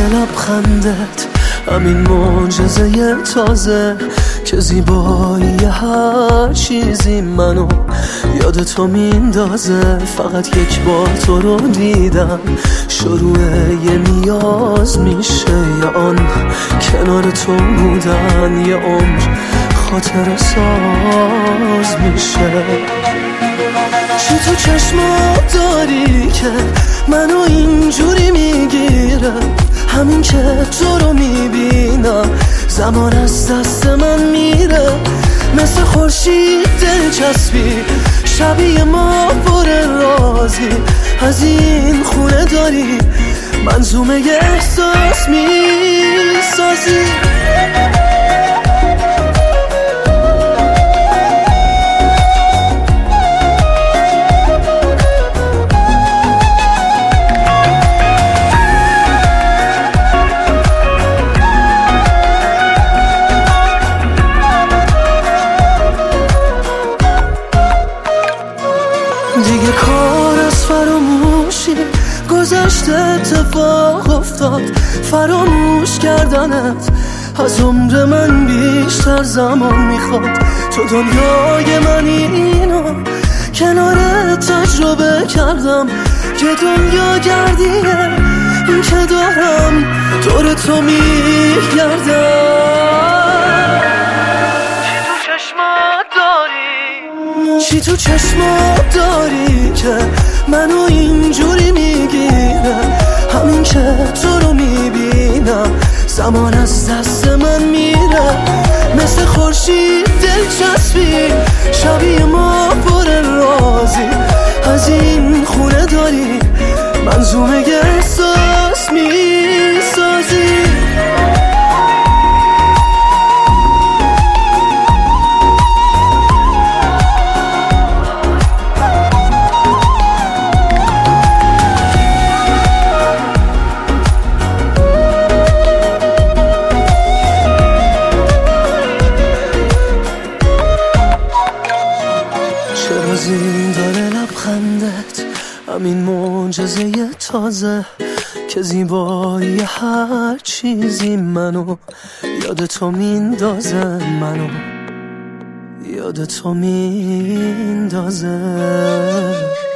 لبخندت، همین معجزه تازه که زیبایی هر چیزی منو یاد تو میندازه. فقط یک بار تو رو دیدم شروع یه نیاز میشه، یا آن کنار تو بودن یه عمر خاطر ساز میشه. چی تو چشمات داری که منو اینجوری میگیره؟ همین که تو رو میبینم زمان از دست من میره. مثل خورشید دلچسبی شبیه ما پر رازی، از این خونه داری منظومه احساس میسازی. دیگه کار از فراموشی گذشته، اتفاق افتاد فراموش کردنت از عمر من بیشتر زمان میخواد. تو دنیای من اینو کنار تجربه کردم که دنیا گردیه این که دارم دور تو میگردم. چی تو چشمات داری که منو اینجوری میگیره؟ همین که تو رو میبینم زمان از دست من میره. مثل خورشید دلچسبی شبیه ما پر رازی، از این خونه داری منظومه احساس میسازی. چرا زین داره لبخندت، همین معجزه تازه که زیبایی هر چیزی منو یاد تو میندازه، منو یاد تو میندازه.